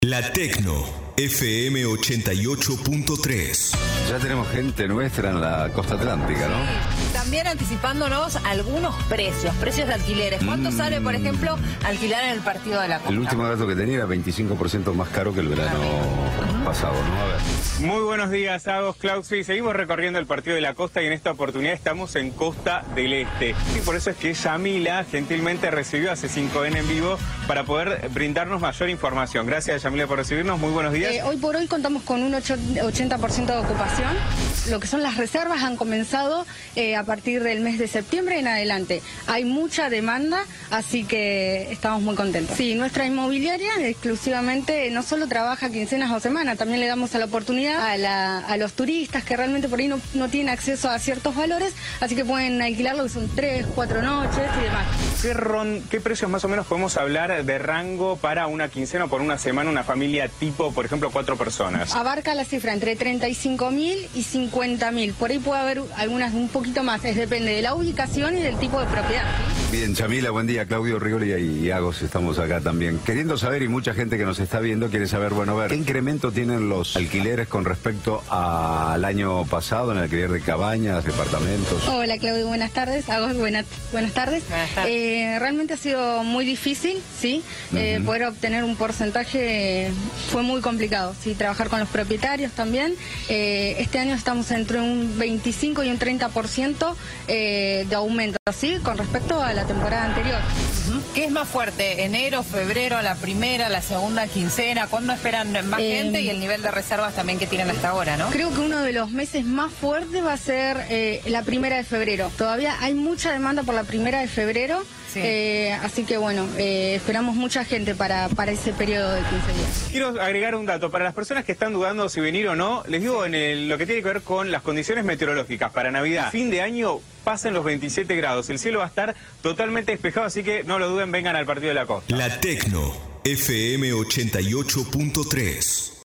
La Tecno FM 88.3. Ya tenemos gente nuestra en la costa atlántica, ¿no? También anticipándonos algunos precios de alquileres. ¿Cuánto sale, por ejemplo, alquilar en el partido de la Costa? El último dato que tenía era 25% más caro que el verano pasado, ¿no? A ver. Muy buenos días, Agos, Clausi. Seguimos recorriendo el partido de la Costa y en esta oportunidad estamos en Costa del Este. Y por eso es que Yamila gentilmente recibió a C5N en vivo para poder brindarnos mayor información. Gracias, Yamila, por recibirnos. Muy buenos días. Hoy por hoy contamos con un 80% de ocupación. Lo que son las reservas han comenzado a partir del mes de septiembre en adelante. Hay mucha demanda, así que estamos muy contentos. Sí, nuestra inmobiliaria exclusivamente no solo trabaja quincenas o semanas, también le damos la oportunidad a los turistas que realmente por ahí no tienen acceso a ciertos valores, así que pueden alquilar lo que son 3, 4 noches y demás. ¿Qué precios más o menos podemos hablar de rango para una quincena o por una semana, una familia tipo, por ejemplo, 4 personas? Abarca la cifra entre 35.000 y 50.000. Por ahí puede haber algunas un poquito más, depende de la ubicación y del tipo de propiedad. Bien, Yamila, buen día. Claudio Rigoli y Agos estamos acá también. Queriendo saber, y mucha gente que nos está viendo quiere saber, bueno, a ver, ¿qué incremento tienen los alquileres con respecto al año pasado en el alquiler de cabañas, departamentos? Hola, Claudio, buenas tardes. Agos, buenas tardes. Buenas tardes. Realmente ha sido muy difícil, ¿sí? Poder obtener un porcentaje fue muy complicado, ¿sí? Trabajar con los propietarios también. Este año estamos entre un 25 y un 30% de aumento, ¿sí? Con respecto a la temporada anterior. ¿Qué es más fuerte? ¿Enero, febrero, la primera, la segunda quincena? ¿Cuándo esperan más gente? Y el nivel de reservas también que tienen hasta ahora, ¿no? Creo que uno de los meses más fuertes va a ser la primera de febrero. Todavía hay mucha demanda por la primera de febrero. Sí. Así que bueno, esperamos mucha gente para ese periodo de 15 días. Quiero agregar un dato. Para las personas que están dudando si venir o no, les digo lo que tiene que ver con las condiciones meteorológicas. Para Navidad, fin de año, pasen los 27 grados. El cielo va a estar totalmente despejado, así que no lo duden, vengan al partido de la Costa. La Tecno FM 88.3.